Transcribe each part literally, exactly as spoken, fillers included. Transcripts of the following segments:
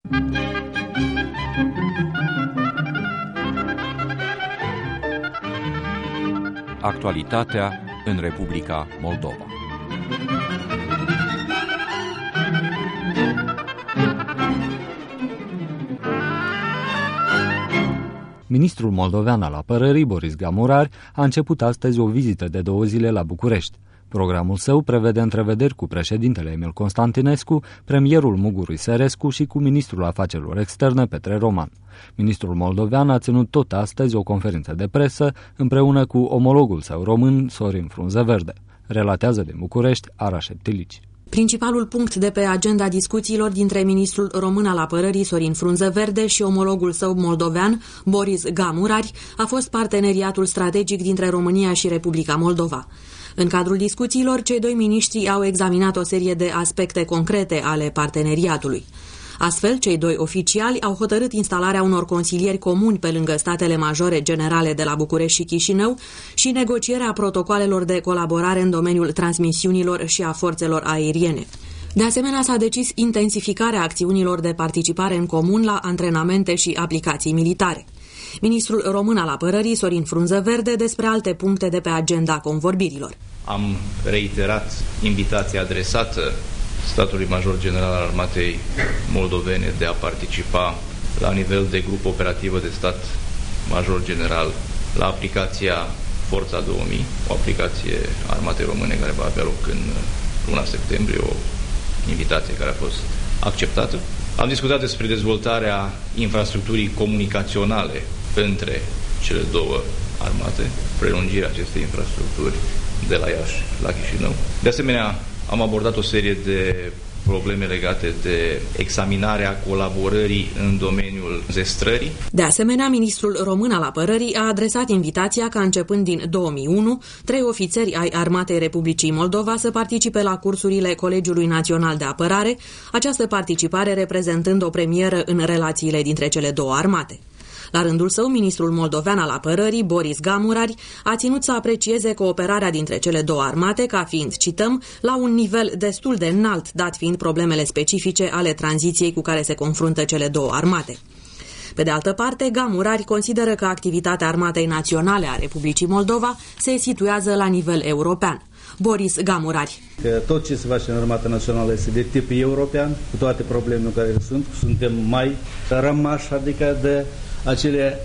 Actualitatea în Republica Moldova. Ministrul moldovean al apărării, Boris Gamurari, a început astăzi o vizită de două zile la București. Programul său prevede întrevederi cu președintele Emil Constantinescu, premierul Muguru Serescu și cu ministrul afacerilor externe Petre Roman. Ministrul moldovean a ținut tot astăzi o conferință de presă împreună cu omologul său român, Sorin Frunzeverde. Relatează din București Ara Șeptilici. Principalul punct de pe agenda discuțiilor dintre ministrul român al apărării Sorin Frunzeverde și omologul său moldovean, Boris Gamurari, a fost parteneriatul strategic dintre România și Republica Moldova. În cadrul discuțiilor, cei doi miniștri au examinat o serie de aspecte concrete ale parteneriatului. Astfel, cei doi oficiali au hotărât instalarea unor consilieri comuni pe lângă statele majore generale de la București și Chișinău și negocierea protocoalelor de colaborare în domeniul transmisiunilor și a forțelor aeriene. De asemenea, s-a decis intensificarea acțiunilor de participare în comun la antrenamente și aplicații militare. Ministrul român al apărării, Sorin Frunzeverde, despre alte puncte de pe agenda convorbirilor. Am reiterat invitația adresată statului major general al armatei moldovene de a participa la nivel de grup operativă de stat major general la aplicația Forța două mii, o aplicație a armatei române care va avea loc în luna septembrie, o invitație care a fost acceptată. Am discutat despre dezvoltarea infrastructurii comunicaționale între cele două armate, prelungirea acestei infrastructuri de la Iași la Chișinău. De asemenea, am abordat o serie de probleme legate de examinarea colaborării în domeniul zestrării. De asemenea, ministrul român al apărării a adresat invitația ca începând din două mii unu, trei ofițeri ai Armatei Republicii Moldova să participe la cursurile Colegiului Național de Apărare, această participare reprezentând o premieră în relațiile dintre cele două armate. La rândul său, ministrul moldovean al apărării, Boris Gamurari, a ținut să aprecieze cooperarea dintre cele două armate, ca fiind, cităm, la un nivel destul de înalt, dat fiind problemele specifice ale tranziției cu care se confruntă cele două armate. Pe de altă parte, Gamurari consideră că activitatea Armatei Naționale a Republicii Moldova se situează la nivel european. Boris Gamurari. Că tot ce se face în Armata Națională este de tip european, cu toate problemele care sunt, suntem mai rămași, adică de acele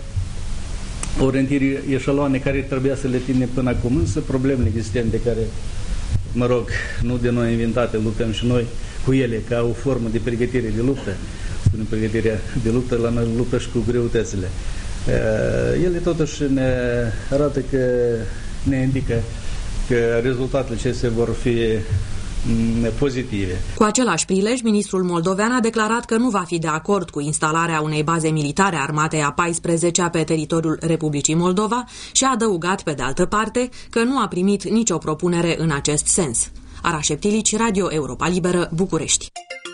orientiri eșaloane care trebuia să le ținem până acum, însă problemele existente care, mă rog, nu de noi inventate, luptăm și noi cu ele ca o formă de pregătire de luptă, spunem pregătirea de luptă, la noi luptă și cu greutățile. Ele totuși ne arată că ne indică că rezultatele acestea vor fi pozitive. Cu același prilej, ministrul moldovean a declarat că nu va fi de acord cu instalarea unei baze militare a armatei a paisprezecea pe teritoriul Republicii Moldova și a adăugat, pe de altă parte, că nu a primit nicio propunere în acest sens. Ara Șeptilici, Radio Europa Liberă, București.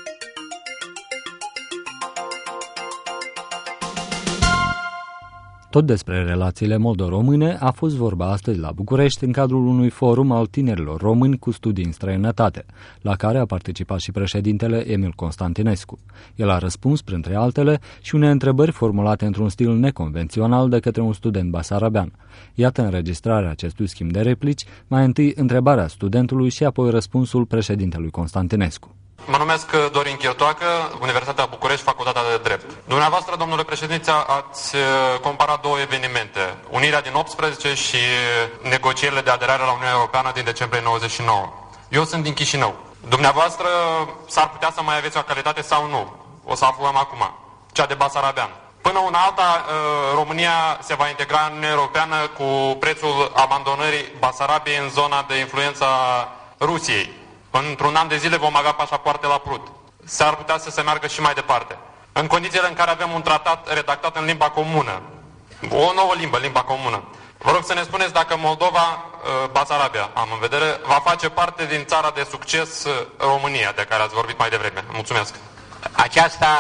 Tot despre relațiile moldo-române a fost vorba astăzi la București în cadrul unui forum al tinerilor români cu studii în străinătate, la care a participat și președintele Emil Constantinescu. El a răspuns, printre altele, și unei întrebări formulate într-un stil neconvențional de către un student basarabean. Iată înregistrarea acestui schimb de replici, mai întâi întrebarea studentului și apoi răspunsul președintelui Constantinescu. Mă numesc Dorin Chirtoacă, Universitatea București, Facultatea de Drept. Dumneavoastră, domnule președinte, ați comparat două evenimente, unirea din optsprezece și negocierile de aderare la Uniunea Europeană din decembrie nouăzeci și nouă. Eu sunt din Chișinău. Dumneavoastră s-ar putea să mai aveți o calitate sau nu? O să aflăm acum. Cea de basarabean. Până una alta, România se va integra în Uniunea Europeană cu prețul abandonării Basarabiei în zona de influență a Rusiei. Într-un an de zile vom avea pașapoarte la Prut. S-ar putea să se meargă și mai departe. În condițiile în care avem un tratat redactat în limba comună, o nouă limbă, limba comună, vă rog să ne spuneți dacă Moldova, Basarabia, am în vedere, va face parte din țara de succes România, de care ați vorbit mai devreme. Mulțumesc. Aceasta...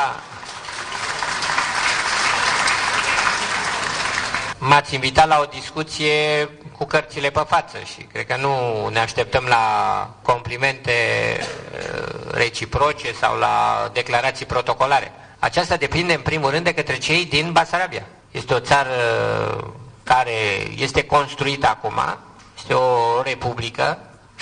M-ați invitat la o discuție cu cărțile pe față și cred că nu ne așteptăm la complimente reciproce sau la declarații protocolare. aceasta depinde în primul rând de către cei din Basarabia. Este o țară care este construită acum, este o republică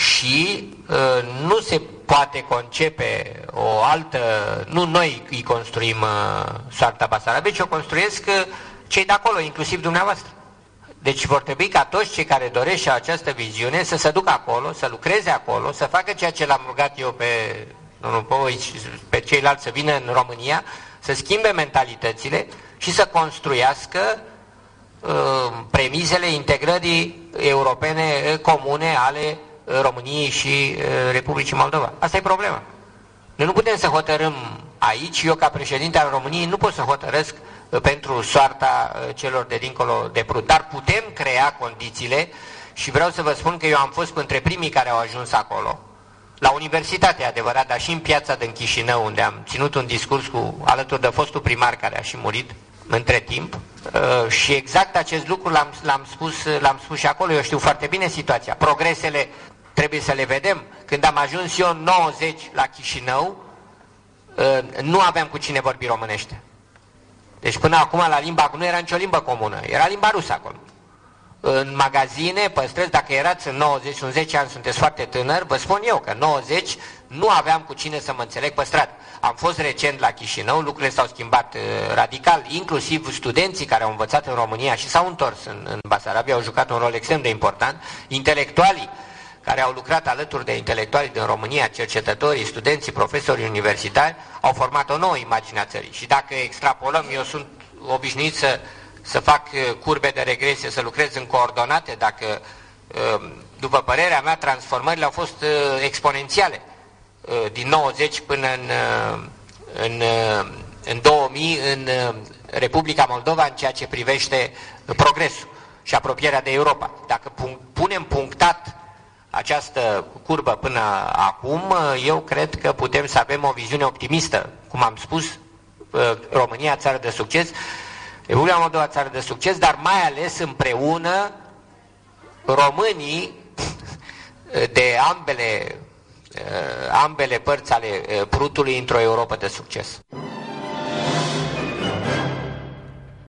și uh, nu se poate concepe o altă, nu noi îi construim uh, soarta Basarabiei, ci o construiesc uh, cei de acolo, inclusiv dumneavoastră. Deci vor trebui ca toți cei care doresc și această viziune să se ducă acolo, să lucreze acolo, să facă ceea ce l-am rugat eu pe domnul Popovici și pe ceilalți să vină în România, să schimbe mentalitățile și să construiască uh, premizele integrării europene comune ale României și uh, Republicii Moldova. Asta e problema. Noi nu putem să hotărâm aici, eu ca președinte al României nu pot să hotărăsc uh, pentru soarta uh, celor de dincolo de Prut, dar putem crea condițiile și vreau să vă spun că eu am fost între primii care au ajuns acolo. La universitate, adevărat, dar și în piața din Chișinău, unde am ținut un discurs cu, alături de fostul primar care a și murit între timp. Uh, și exact acest lucru l-am, l-am, spus, l-am spus și acolo. Eu știu foarte bine situația. Progresele trebuie să le vedem. Când am ajuns eu în nouăzeci la Chișinău, uh, nu aveam cu cine vorbi românește. Deci până acum la limba, nu era nicio limbă comună, era limba rusă acolo. În magazine, păstrez, dacă erați în nouăzeci, sunt zece ani, sunteți foarte tânăr, vă spun eu că în nouăzeci nu aveam cu cine să mă înțeleg păstrat. Am fost recent la Chișinău, lucrurile s-au schimbat uh, radical, inclusiv studenții care au învățat în România și s-au întors în, în Basarabia, au jucat un rol extrem de important, intelectualii care au lucrat alături de intelectualii din România, cercetătorii, studenții, profesorii universitari, au format o nouă imagine a țării. Și dacă extrapolăm, eu sunt obișnuit să să fac curbe de regresie, să lucrez în coordonate, dacă, după părerea mea, transformările au fost exponențiale din nouăzeci până în, în, în două mii în Republica Moldova în ceea ce privește progresul și apropierea de Europa. Dacă punem punctat această curbă până acum, eu cred că putem să avem o viziune optimistă. Cum am spus, România, țară de succes, Republica Moldova, țară de succes, dar mai ales împreună românii de ambele, ambele părți ale Prutului într-o Europă de succes.